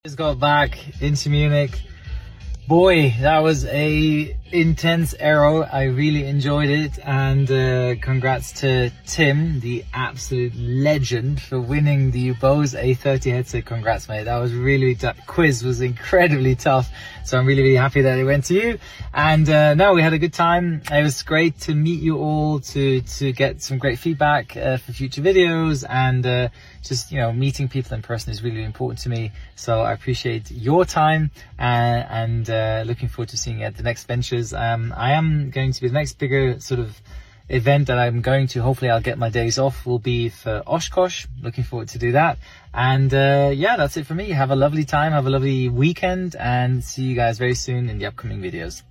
Just got back into Munich. Boy, that was a intense aero. I really enjoyed it, and congrats to Tim, the absolute legend, for winning the Bose A30 headset. Congrats, mate. That was really tough. Quiz was incredibly tough, so I'm really happy that it went to you. And no, we had a good time. It was great to meet you all, to get some great feedback for future videos, and just, you know, meeting people in person is really important to me. So I appreciate your time, and looking forward to seeing you at the next ventures. I am going to be the next bigger sort of event that I'm going to, hopefully I'll get my days off, will be for Oshkosh. Looking forward to do that. And yeah, that's it for me. Have a lovely time, have a lovely weekend, and see you guys very soon in the upcoming videos.